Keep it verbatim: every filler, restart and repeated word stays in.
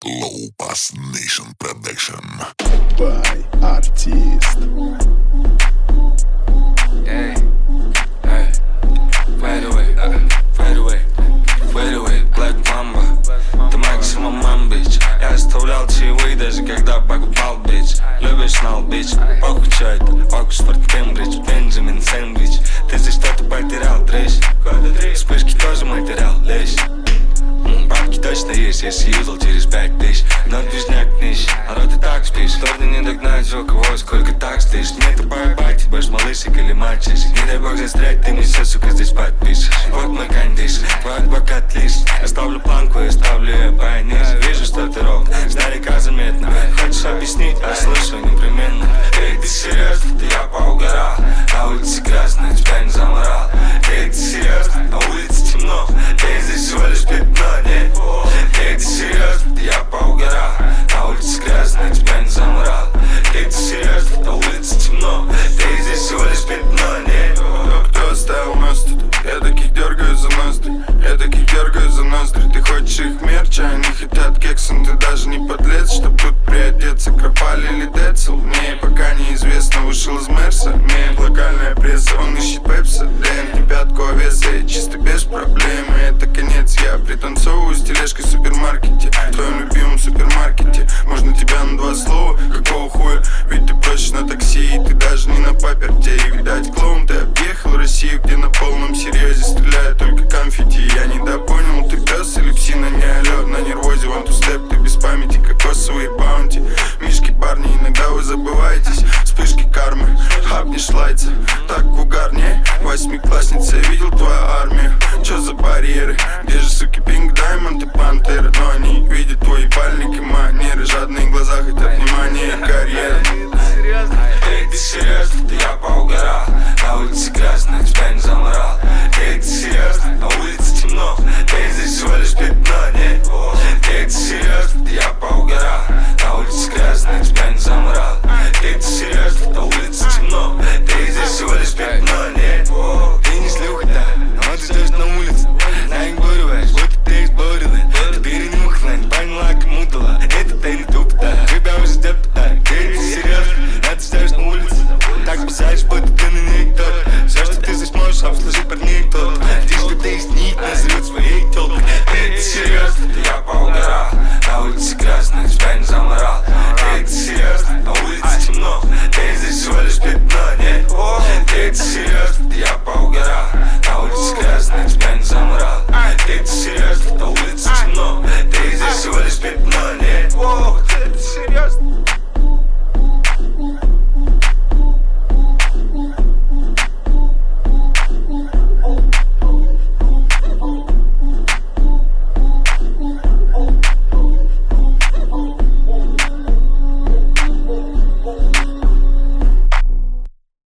Low Bass Nation Production. By Artist. Hey, hey, fade away, fade away, fade away, Black Mamba. Ты максимум мам, бич. Я оставлял чаевые, даже когда покупал, бич. Любишь знал, бич. Похуй, чё это, Оксфорд, Кембридж, Бенджамин, сэндвич. Ты здесь что-то потерял, дрыщ. Вспышки тоже материал, лещ. Бабки точно есть, если юзал через пять тысяч. Но движняк нищий, народ ты так спишь. Торны не догнать, у кого сколько так стоишь. Нету поебать, будешь малышек или мальчик. Не дай бог застрять, ты мне все, сука, здесь подпишешь. Вот мой кондишн, твой адвокат лишь. Я ставлю планку и ставлю ее пониже. Вижу, что ты рок, сдалека заметно. Хочешь объяснить, я слушаю непременно. Эй, ты серьезно, да я поугарал. На улице красная, тебя не заморал. Эй, ты серьезно, на улице темно. Эй, здесь всего лишь пятно, нет. Эй, ты серьезно, да я поугарал. На улице красная, тебя не заморал. Эй, ты серьезно, на улице темно. Эй, здесь всего лишь пятно, нет. Кто оставил нас тут? Я таких дергаю за ноздри. Я таких дергаю за ноздри. Ты хочешь их мерч, а они хотят кексом. Ты даже не подлец, чтоб тут приодеться. Кропали или децл? Мне пока неизвестно, вышел из Мерса. Имеет локальная пресса, он ищет пепса. Дэн, не пятку овеса, я чисто без проблем. И это конец, я пританцовываю с тележкой в супермаркете. В твоем любимом супермаркете. Можно тебя на два слова, какого хуя? Ведь ты просишь на такси, и ты даже не на паперте. И видать клоун, ты объехал Россию, где на полном серьезе стреляют только конфетти. Я недопонял, ты пес или псина, не алё. На нервозе, one two step, ты без памяти, кокосовые баунти. Мишки, парни, иногда вы забываетесь. Вспышки кармы, хапнешь лайца. Так угар, не? Восьмиклассница, я видел твою армию. Чё за барьеры? Где же, суки, Пинк Даймонд и Пантеры? Но они видят твой ебальник и манеры. Жадные глаза хотят внимания и карьеры. Эй, ты серьезно, да я поугарал. На улице красная, тебя не заморал. Эй, ты серьезно, на улице темно. Эй, здесь всего лишь пятно, нет. Эй, ты серьезно, да я поугарал. На улице красная, тебя